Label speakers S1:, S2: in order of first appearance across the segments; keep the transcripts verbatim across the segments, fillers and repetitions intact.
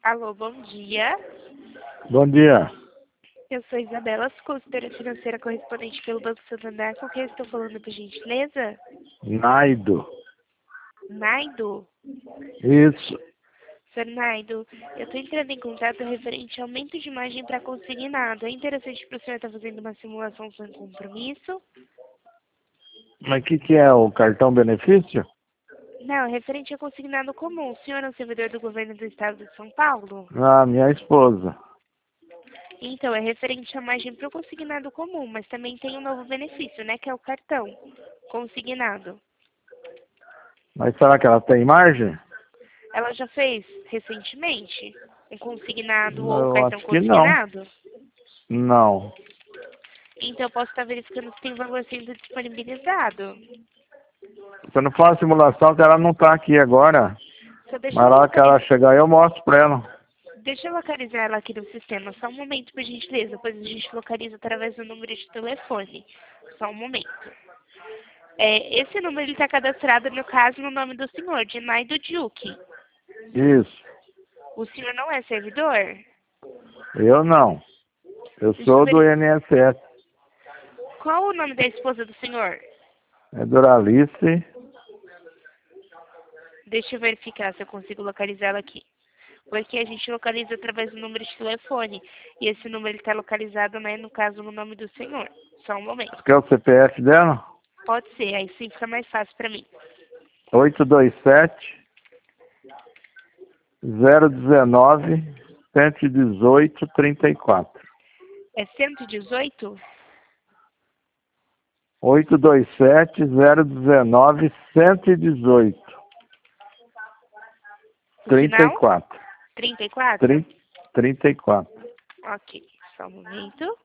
S1: Alô, bom dia.
S2: Bom dia.
S1: Eu sou Isabela, consultora financeira correspondente pelo Banco Santander. Com quem eu estou falando, por gentileza?
S2: Naido.
S1: Naido?
S2: Isso.
S1: Senhor Naido, eu estou entrando em contato referente ao aumento de margem para consignado. É interessante para o senhor estar fazendo uma simulação sem compromisso?
S2: Mas o que, que é o cartão benefício?
S1: Não, referente a consignado comum. O senhor é um servidor do governo do estado de São Paulo?
S2: Ah, minha esposa.
S1: Então, é referente à margem para o consignado comum, mas também tem um novo benefício, né, que é o cartão consignado.
S2: Mas será que ela tem margem?
S1: Ela já fez recentemente um consignado ou
S2: Eu
S1: cartão
S2: acho que não.
S1: consignado?
S2: Não.
S1: Então, eu posso estar verificando se tem valor sendo disponibilizado.
S2: Você não faz simulação que ela não está aqui agora.
S1: Só deixa
S2: Mas
S1: eu,
S2: lá que ela
S1: localizar,
S2: chegar eu mostro para ela.
S1: deixa eu localizar ela aqui no sistema. Só um momento, por gentileza. Depois a gente localiza através do número de telefone. Só um momento. É, esse número está cadastrado, no caso, no nome do senhor, de Naido Duque.
S2: Isso.
S1: O senhor não é servidor?
S2: Eu não. Eu
S1: Deixa eu
S2: sou do
S1: ver.
S2: I N S S.
S1: Qual o nome da esposa do senhor?
S2: É Doralice.
S1: Deixa eu verificar se eu consigo localizá-la aqui. Porque a gente localiza através do número de telefone. E esse número está localizado, né, no caso, no nome do senhor. Só um momento.
S2: Você quer o C P F dela?
S1: Pode ser, aí sim fica mais fácil para mim.
S2: oito dois sete, zero um nove, cento e dezoito, trinta e quatro.
S1: É cento e dezoito?
S2: oito dois sete, zero um nove, cento e dezoito,
S1: O
S2: trinta e
S1: final?
S2: quatro.
S1: trinta e quatro?
S2: trinta, trinta e quatro.
S1: Ok, só um momento.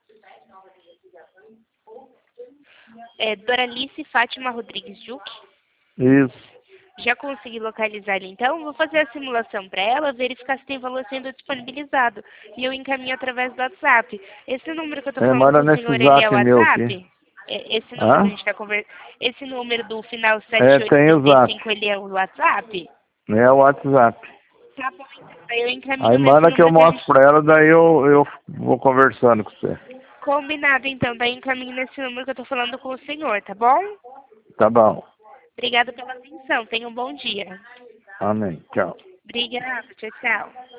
S1: É Doralice Fátima Rodrigues Duque.
S2: Isso.
S1: Já consegui localizar ele, então vou fazer a simulação para ela, verificar se tem valor sendo disponibilizado. E eu encaminho através do WhatsApp. Esse número que eu estou
S2: É,
S1: falando com
S2: manda
S1: o
S2: nesse
S1: senhor, ele é o
S2: zap meu aqui.
S1: WhatsApp? É, esse número que a
S2: Hã?
S1: gente está conversando, esse número do final
S2: É,
S1: sete oito
S2: tem o
S1: três
S2: zap.
S1: cinco, ele é o WhatsApp?
S2: É o WhatsApp.
S1: Tá bom, então. Daí eu
S2: Aí
S1: encaminho nesse
S2: manda que eu
S1: número que a
S2: mostro
S1: gente...
S2: pra ela, daí eu, eu vou conversando com você.
S1: Combinado, então. Daí eu encaminho nesse número que eu estou falando com o senhor, tá bom?
S2: Tá bom.
S1: Obrigada pela atenção. Tenha um bom dia.
S2: Amém. Tchau.
S1: Obrigada. Tchau, tchau.